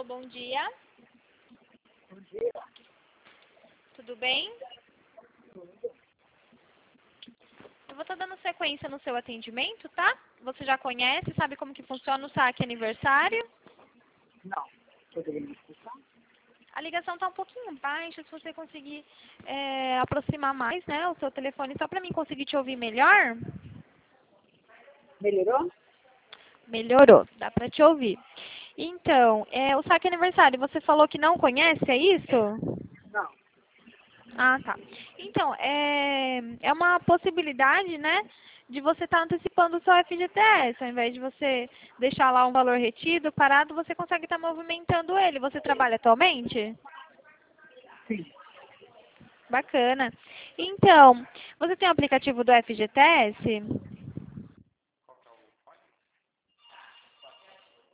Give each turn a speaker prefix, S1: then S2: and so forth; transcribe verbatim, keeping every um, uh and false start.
S1: bom dia.
S2: Bom dia.
S1: Tudo bem?
S2: Tudo.
S1: Eu vou estar dando sequência no seu atendimento, tá? Você já conhece, sabe como que funciona o saque aniversário?
S2: Não. Poderia me explicar?
S1: A ligação está um pouquinho baixa, se você conseguir é, aproximar mais, né, o seu telefone, só para mim conseguir te ouvir melhor.
S2: Melhorou?
S1: Melhorou, dá para te ouvir. Então, é, o saque aniversário, você falou que não conhece, é isso?
S2: Não.
S1: Ah, tá. Então, é, é uma possibilidade, né, de você estar antecipando o seu F G T S. Ao invés de você deixar lá um valor retido, parado, você consegue estar movimentando ele. Você trabalha atualmente?
S2: Sim.
S1: Bacana. Então, você tem o aplicativo do F G T S?